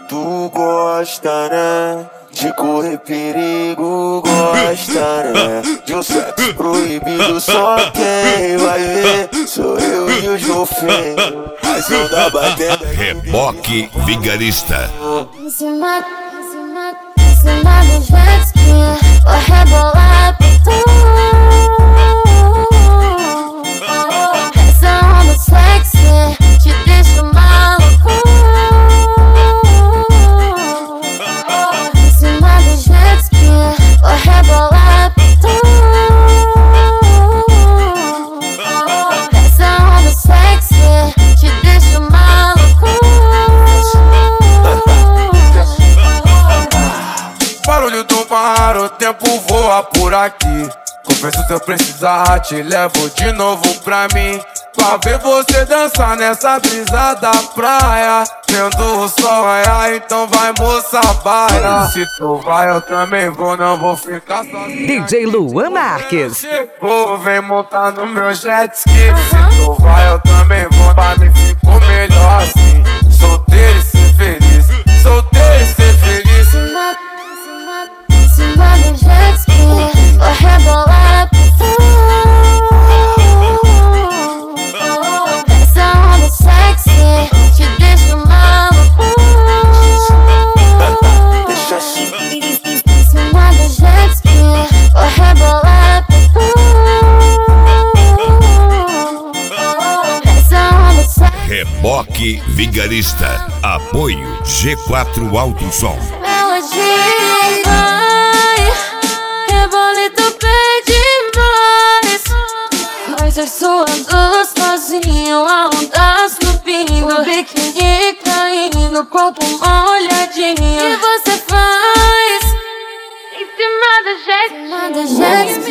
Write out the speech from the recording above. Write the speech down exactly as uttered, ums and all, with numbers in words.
Tu gosta, né? De correr perigo, gosta, né? De um sexo proibido, só quem vai ver sou eu e os golfinhos. Mas não dá batendo. Reboque Vigarista. Em cima, em cima, em cima do jet ski, vou rebolar por tu. Essa onda sexy te deixa maluco. Em cima do jet ski, vou rebolar por tu. Essa onda sexy te deixa maluco. Barulho do mar, o tempo voa por aqui. Confesso, se eu precisar, te levo de novo pra mim. Pra ver você dançar nessa brisa da praia, vendo o sol raiar, então vai, moça, baia. Se tu vai, eu também vou, não vou ficar sozinho. D J Luan Marques. Chegou, vem montar no meu jet ski. Se tu vai, eu também vou, pra mim ficou melhor assim. Solteiro e ser feliz, solteiro e ser feliz. Em cima do jet ski, vou rebolar por tu. Essa onda sexy te deixa maluco. Deixa assim. Em cima do jet ski, vou rebolar por tu. Essa onda sexy. Reboque Vigarista. Apoio G quatro Alto Som. Melodia vai, rebolito pede mais. Nós dois suando sozinho, ondas no pingo, biquíni caindo, corpo molhadinho. E você faz em cima do jet, em cima do jet.